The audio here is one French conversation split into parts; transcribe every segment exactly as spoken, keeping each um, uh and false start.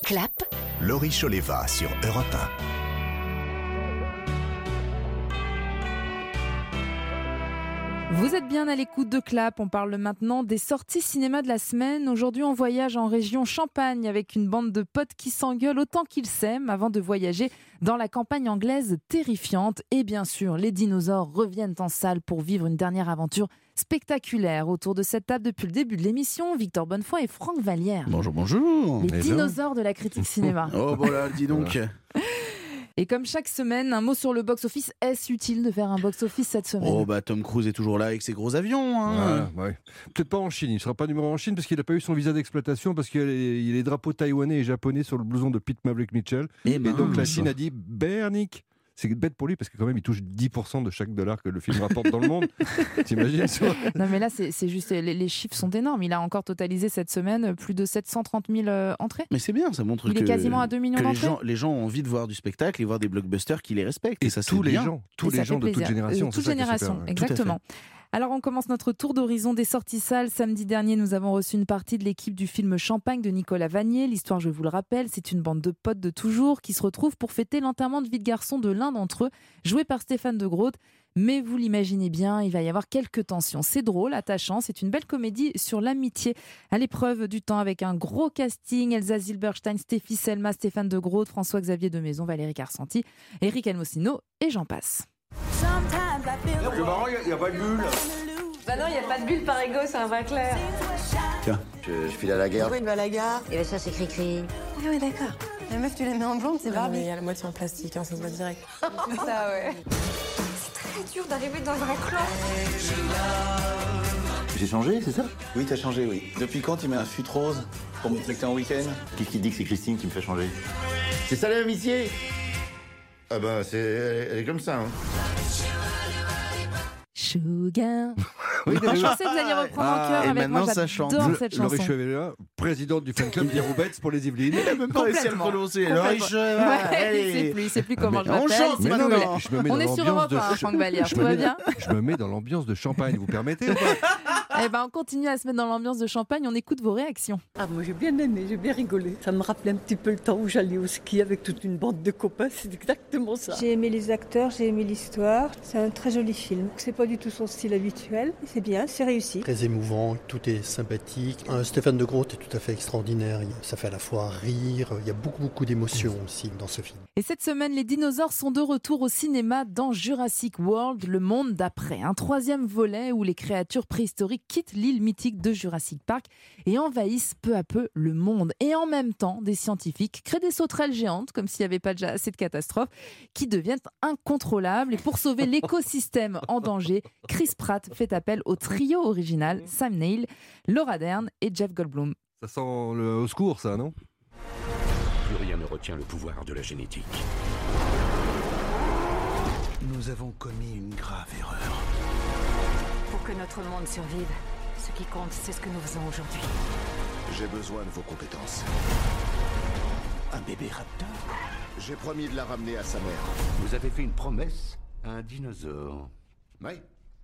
Clap. Laurie Choleva sur Europe un. Vous êtes bien à l'écoute de Clap, on parle maintenant des sorties cinéma de la semaine. Aujourd'hui, on voyage en région Champagne avec une bande de potes qui s'engueulent autant qu'ils s'aiment avant de voyager dans la campagne anglaise terrifiante. Et bien sûr, les dinosaures reviennent en salle pour vivre une dernière aventure spectaculaire. Autour de cette table depuis le début de l'émission, Victor Bonnefoy et Franck Vallière. Bonjour, bonjour. Les dinosaures de la critique cinéma. Oh voilà, dis donc. Et comme chaque semaine, un mot sur le box-office. Est-ce utile de faire un box-office cette semaine ? Oh bah Tom Cruise est toujours là avec ses gros avions. Hein. Ouais, ouais. Peut-être pas en Chine, il ne sera pas numéro un en Chine parce qu'il n'a pas eu son visa d'exploitation parce qu'il y a les, il y a les drapeaux taïwanais et japonais sur le blouson de Pete Maverick Mitchell. Et, et donc la Chine a dit Bernick. C'est bête pour lui parce que quand même il touche dix pour cent de chaque dollar que le film rapporte dans le monde. T'imagines ça ? Non mais là c'est, c'est juste, les, les chiffres sont énormes. Il a encore totalisé cette semaine plus de sept cent trente mille euh, entrées. Mais c'est bien, ça montre il que, est quasiment à deux millions que les, d'entrées. gens, les gens ont envie de voir du spectacle et voir des blockbusters qui les respectent. Et, et ça tous c'est les bien. gens, tous et les gens de toute génération. Euh, toute génération, exactement. Alors on commence notre tour d'horizon des sorties salles. Samedi dernier, nous avons reçu une partie de l'équipe du film Champagne de Nicolas Vanier. L'histoire, je vous le rappelle, c'est une bande de potes de toujours qui se retrouvent pour fêter l'enterrement de vie de garçon de l'un d'entre eux, joué par Stéphane de Groot. Mais vous l'imaginez bien, il va y avoir quelques tensions. C'est drôle, attachant, c'est une belle comédie sur l'amitié à l'épreuve du temps avec un gros casting. Elsa Zilberstein, Stéphie Selma, Stéphane de Groot, François-Xavier de Maison, Valérie Carcenti, Eric Almocino et j'en passe. C'est marrant, il n'y a, a pas de bulle. Bah non, il n'y a pas de bulle par ego, c'est un vrai clair. Tiens, je, je file à la gare. Pourquoi il va à la gare ? Et bien ça, c'est cri-cri. Ah ouais, d'accord. La meuf, tu la mets en blonde, c'est Barbie. Il y a la moitié en plastique, hein, ça se voit direct. C'est ça, ouais. C'est très dur d'arriver dans un clan. J'ai changé, c'est ça ? Oui, t'as changé, oui. Depuis quand tu mets un fut rose pour me montrer que t'es en week-end ? Qui qui dit que c'est Christine qui me fait changer ? C'est ça l'amitié ? Ah bah, c'est... elle est comme ça, hein. Sugar. Oui, Je pensais que vous alliez reprendre Ah, en chœur et avec moi, maintenant, ça chante. j'adore Le- cette Laurie chanson. Chevalier, présidente du fan club des Roubettes pour les Yvelines. Il a même pas réussi à le Complètement. prononcer. Complètement. Laurie Chevalier, Ouais, il allez. sait plus, il sait plus comment Ah, je mais m'appelle. on chante il sait Mais plus non, où mais il est. je me mets On dans est sur l'ambiance Europe de... un, Franck Vallière, je tout me va mets- bien ? Je me mets dans l'ambiance de Champagne, vous permettez ou pas ? Eh ben, on continue à se mettre dans l'ambiance de Champagne, on écoute vos réactions. Ah, moi j'ai bien aimé, j'ai bien rigolé. Ça me rappelait un petit peu le temps où j'allais au ski avec toute une bande de copains, c'est exactement ça. J'ai aimé les acteurs, j'ai aimé l'histoire. C'est un très joli film. C'est pas du tout son style habituel. C'est bien, c'est réussi. Très émouvant, tout est sympathique. Euh, Stéphane de Groot est tout à fait extraordinaire. Il- Ça fait à la fois rire, il y a beaucoup beaucoup d'émotions aussi dans ce film. Et cette semaine, les dinosaures sont de retour au cinéma dans Jurassic World, le monde d'après. Un troisième volet où les créatures préhistoriques quittent l'île mythique de Jurassic Park et envahissent peu à peu le monde. Et en même temps, des scientifiques créent des sauterelles géantes, comme s'il n'y avait pas déjà assez de catastrophes, qui deviennent incontrôlables. Et pour sauver l'écosystème en danger, Chris Pratt fait appel au trio original, Sam Neill, Laura Dern et Jeff Goldblum. Ça sent le au secours, ça, non ? Plus rien ne retient le pouvoir de la génétique. Nous avons commis une grave erreur. Pour que notre monde survive, ce qui compte, c'est ce que nous faisons aujourd'hui. J'ai besoin de vos compétences. Un bébé raptor. J'ai promis de la ramener à sa mère. Vous avez fait une promesse à un dinosaure. Oui. Pourquoi ?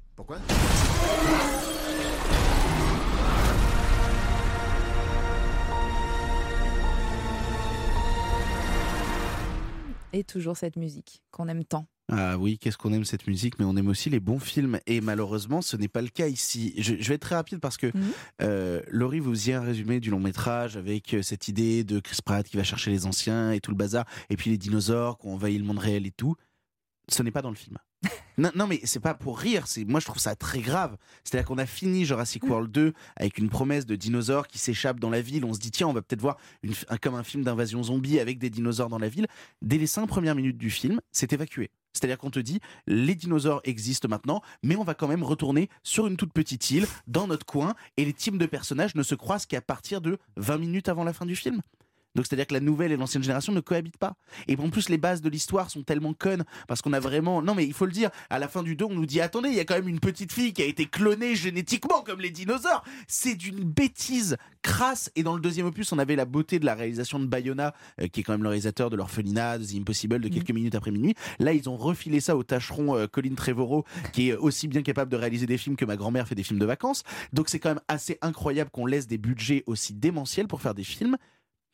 Et toujours cette musique qu'on aime tant. Ah oui, qu'est-ce qu'on aime cette musique, mais on aime aussi les bons films. Et malheureusement, ce n'est pas le cas ici. Je, je vais être très rapide parce que Mmh. euh, Laurie vous faisait un résumé du long métrage avec euh, cette idée de Chris Pratt qui va chercher les anciens et tout le bazar, et puis les dinosaures qui ont envahi le monde réel et tout. Ce n'est pas dans le film. Non, non, mais c'est pas pour rire. C'est moi, je trouve ça très grave. C'est-à-dire qu'on a fini Jurassic World deux avec une promesse de dinosaures qui s'échappent dans la ville. On se dit tiens, on va peut-être voir une, un, comme un film d'invasion zombie avec des dinosaures dans la ville. Dès les cinq premières minutes du film, c'est évacué. C'est-à-dire qu'on te dit les dinosaures existent maintenant, mais on va quand même retourner sur une toute petite île dans notre coin et les teams de personnages ne se croisent qu'à partir de vingt minutes avant la fin du film. Donc c'est-à-dire que la nouvelle et l'ancienne génération ne cohabitent pas. Et en plus les bases de l'histoire sont tellement connes parce qu'on a vraiment... Non mais il faut le dire, à la fin du deux on nous dit attendez, il y a quand même une petite fille qui a été clonée génétiquement comme les dinosaures. C'est d'une bêtise crasse. Et dans le deuxième opus on avait la beauté de la réalisation de Bayona euh, qui est quand même le réalisateur de l'Orphelinat, de The Impossible, de quelques mmh. minutes après minuit. Là ils ont refilé ça au tâcheron euh, Colin Trevorrow qui est aussi bien capable de réaliser des films que ma grand-mère fait des films de vacances. Donc c'est quand même assez incroyable qu'on laisse des budgets aussi démentiels pour faire des films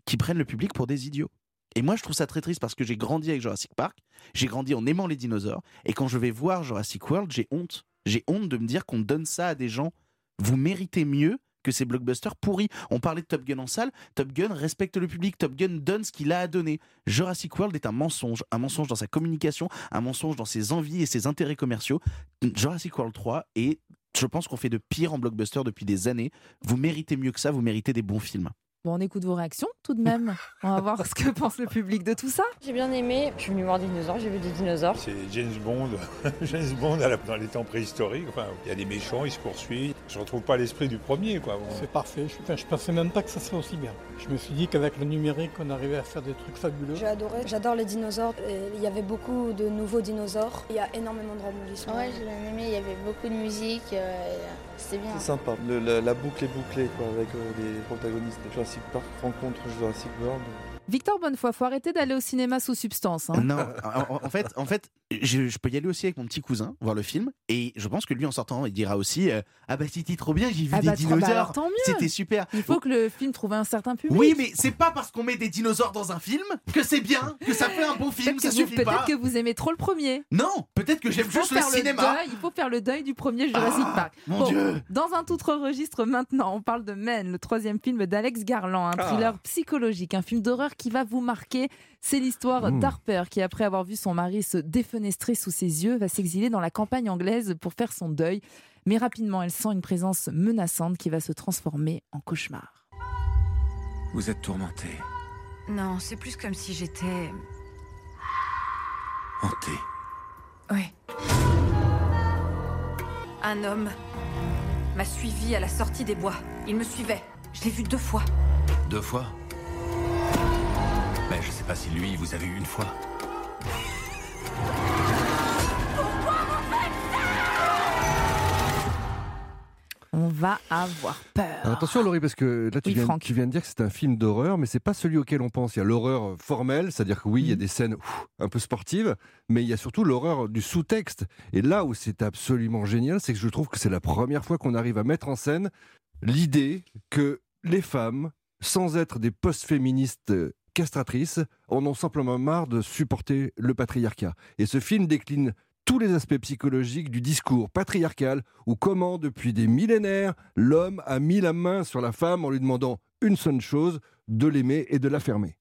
qui prennent le public pour des idiots. Et moi, je trouve ça très triste parce que j'ai grandi avec Jurassic Park, j'ai grandi en aimant les dinosaures, et quand je vais voir Jurassic World, j'ai honte. J'ai honte de me dire qu'on donne ça à des gens. Vous méritez mieux que ces blockbusters pourris. On parlait de Top Gun en salle, Top Gun respecte le public, Top Gun donne ce qu'il a à donner. Jurassic World est un mensonge, un mensonge dans sa communication, un mensonge dans ses envies et ses intérêts commerciaux. Jurassic World trois est, je pense qu'on fait de pire en blockbuster depuis des années. Vous méritez mieux que ça, vous méritez des bons films. Bon, on écoute vos réactions tout de même. On va voir ce que pense le public de tout ça. J'ai bien aimé. Je suis venue voir des dinosaures, j'ai vu des dinosaures. C'est James Bond, James Bond à la, dans les temps préhistoriques. Enfin, il y a des méchants, ils se poursuivent. Je retrouve pas l'esprit du premier, quoi. Bon. C'est parfait. Je, enfin, je pensais même pas que ça serait aussi bien. Je me suis dit qu'avec le numérique, on arrivait à faire des trucs fabuleux. J'ai adoré. J'adore les dinosaures. Et il y avait beaucoup de nouveaux dinosaures. Il y a énormément de rebondissements. Ouais, j'ai bien aimé. Il y avait beaucoup de musique. Euh, c'était bien. C'est sympa. Le, la, la boucle est bouclée, quoi, avec euh, les protagonistes de Jurassic Park rencontrent Jurassic World. Victor Bonnefoy, faut arrêter d'aller au cinéma sous substance. Hein. Non, en, en fait, en fait je, je peux y aller aussi avec mon petit cousin, voir le film, et je pense que lui, en sortant, il dira aussi euh, ah bah c'était trop bien, j'ai vu ah des bah, dinosaures, bah c'était super. Il faut que le film trouve un certain public. Oui, mais c'est pas parce qu'on met des dinosaures dans un film que c'est bien, que ça fait un bon film, ça vous, suffit peut-être pas. Peut-être que vous aimez trop le premier. Non, peut-être que j'aime juste le cinéma. Le deuil, il faut faire le deuil du premier Jurassic ah, Park. Mon bon, Dieu. Dans un tout autre registre maintenant, on parle de Men, le troisième film d'Alex Garland, un thriller ah. psychologique, un film d'horreur qui va vous marquer. C'est l'histoire mmh. d'Harper qui, après avoir vu son mari se défenestrer sous ses yeux, va s'exiler dans la campagne anglaise pour faire son deuil. Mais rapidement, elle sent une présence menaçante qui va se transformer en cauchemar. Vous êtes tourmenté. Non, c'est plus comme si j'étais... hanté. Oui. Un homme m'a suivi à la sortie des bois. Il me suivait. Je l'ai vu deux fois. Deux fois ? Mais je sais pas si lui vous avez eu une fois. On va avoir peur. Alors attention Laurie, parce que là tu, oui, viens, tu viens de dire que c'est un film d'horreur, mais c'est pas celui auquel on pense. Il y a l'horreur formelle, c'est-à-dire que oui, il y a des scènes ouf, un peu sportives, mais il y a surtout l'horreur du sous-texte. Et là où c'est absolument génial, c'est que je trouve que c'est la première fois qu'on arrive à mettre en scène l'idée que les femmes, sans être des post-féministes castratrices, en ont simplement marre de supporter le patriarcat. Et ce film décline tous les aspects psychologiques du discours patriarcal, ou comment, depuis des millénaires, l'homme a mis la main sur la femme en lui demandant une seule chose, de l'aimer et de la fermer.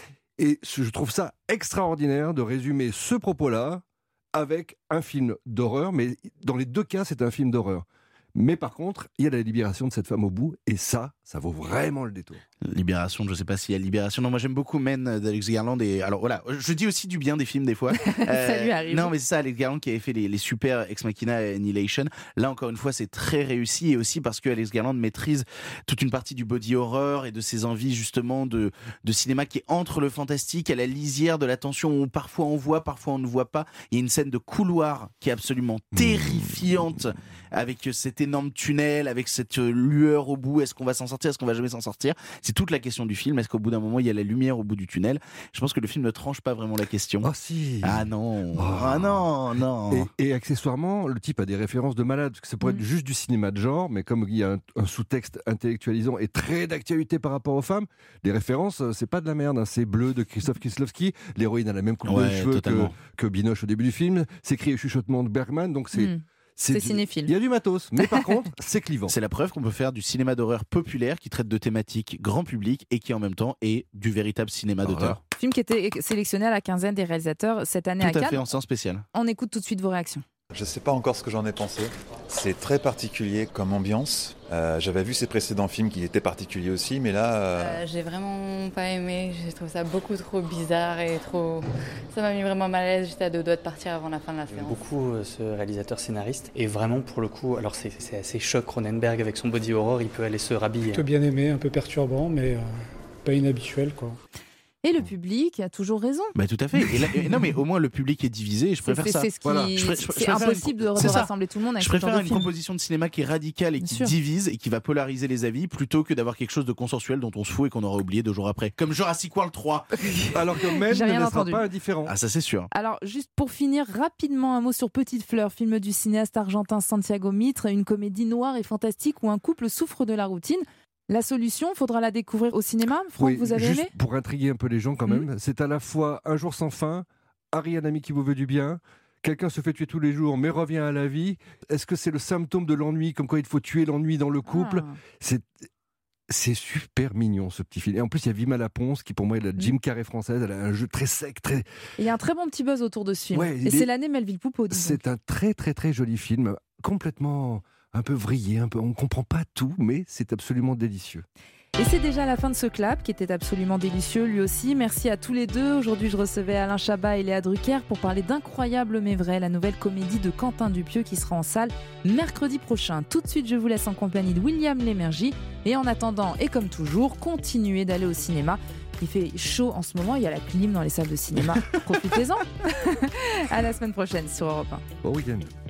Et je trouve ça extraordinaire de résumer ce propos-là avec un film d'horreur, mais dans les deux cas, c'est un film d'horreur. Mais par contre, il y a la libération de cette femme au bout, et ça, ça vaut vraiment le détour. Libération, je sais pas s'il y a libération. Non, moi j'aime beaucoup Men d'Alex Garland. Et alors voilà, je dis aussi du bien des films des fois. euh, ça lui arrive. Non, mais c'est ça, Alex Garland qui avait fait les, les super Ex Machina et Annihilation. Là, encore une fois, c'est très réussi, et aussi parce que Alex Garland maîtrise toute une partie du body horror et de ses envies justement de, de cinéma qui est entre le fantastique, à la lisière de la tension, où parfois on voit, parfois on ne voit pas. Il y a une scène de couloir qui est absolument terrifiante, avec cet énorme tunnel, avec cette lueur au bout. Est-ce qu'on va s'en sortir? Est-ce qu'on va jamais s'en sortir? C'est toute la question du film. Est-ce qu'au bout d'un moment, il y a la lumière au bout du tunnel? Je pense que le film ne tranche pas vraiment la question. Ah si. Ah non. Oh. Ah non, non. Et, et accessoirement, le type a des références de malade, parce que ça pourrait mmh. être juste du cinéma de genre, mais comme il y a un, un sous-texte intellectualisant et très d'actualité par rapport aux femmes, les références, c'est pas de la merde. Hein. C'est Bleu de Christophe Kieslowski. L'héroïne a la même coupe ouais, de cheveux que, que Binoche au début du film. C'est écrit au chuchotement de Bergman, donc c'est... Mmh. C'est, c'est cinéphile. Il y a du matos, mais par contre, c'est clivant. C'est la preuve qu'on peut faire du cinéma d'horreur populaire qui traite de thématiques grand public et qui en même temps est du véritable cinéma Alors d'auteur. Film qui était sélectionné à la quinzaine des réalisateurs cette année Tout à Cannes. Tout à fait, en séance spéciale. On écoute tout de suite vos réactions. Je ne sais pas encore ce que j'en ai pensé. C'est très particulier comme ambiance. Euh, j'avais vu ses précédents films qui étaient particuliers aussi, mais là... Euh... Euh, j'ai vraiment pas aimé. J'ai trouvé ça beaucoup trop bizarre et trop... Ça m'a mis vraiment mal à l'aise. J'étais à deux doigts de partir avant la fin de la séance. J'aime beaucoup euh, ce réalisateur scénariste. Et vraiment, pour le coup, alors c'est, c'est assez choc. Cronenberg, avec son body horror, il peut aller se rhabiller. Plutôt bien aimé, un peu perturbant, mais euh, pas inhabituel, quoi. Et le public a toujours raison. Bah tout à fait. Et là, et non mais au moins le public est divisé et je préfère c'est, ça. C'est, ce qui... voilà. je, je, je, c'est je impossible une... de, de rassembler tout le monde avec je ce genre de préfère une film. proposition de cinéma qui est radicale et Bien qui sûr. divise et qui va polariser les avis plutôt que d'avoir quelque chose de consensuel dont on se fout et qu'on aura oublié deux jours après. Comme Jurassic World trois. Alors que même ne laissera pas indifférent. Ah ça c'est sûr. Alors juste pour finir rapidement un mot sur Petite Fleur, film du cinéaste argentin Santiago Mitre, une comédie noire et fantastique où un couple souffre de la routine. La solution, faudra la découvrir au cinéma. Franck, oui, vous avez juste aimé ? Pour intriguer un peu les gens quand même, mmh. c'est à la fois Un jour sans fin, Harry, un ami qui vous veut du bien, quelqu'un se fait tuer tous les jours mais revient à la vie. Est-ce que c'est le symptôme de l'ennui, comme quoi il faut tuer l'ennui dans le couple ? ah. C'est... C'est super mignon ce petit film. Et en plus, il y a Vima Laponce qui, pour moi, est la Jim Carrey française. Elle a un jeu très sec, très. Il y a un très bon petit buzz autour de ce film. Ouais, et c'est est... l'année Melville Poupeau. C'est un très très très joli film, complètement un peu vrillé, un peu. On ne comprend pas tout, mais c'est absolument délicieux. Et c'est déjà la fin de ce clap qui était absolument délicieux lui aussi. Merci à tous les deux. Aujourd'hui, je recevais Alain Chabat et Léa Drucker pour parler d'Incroyable mais vrai, la nouvelle comédie de Quentin Dupieux qui sera en salle mercredi prochain. Tout de suite, je vous laisse en compagnie de William Lémergie. Et en attendant, et comme toujours, continuez d'aller au cinéma. Il fait chaud en ce moment, il y a la clim dans les salles de cinéma. Profitez-en. À la semaine prochaine sur Europe un. Bon week-end.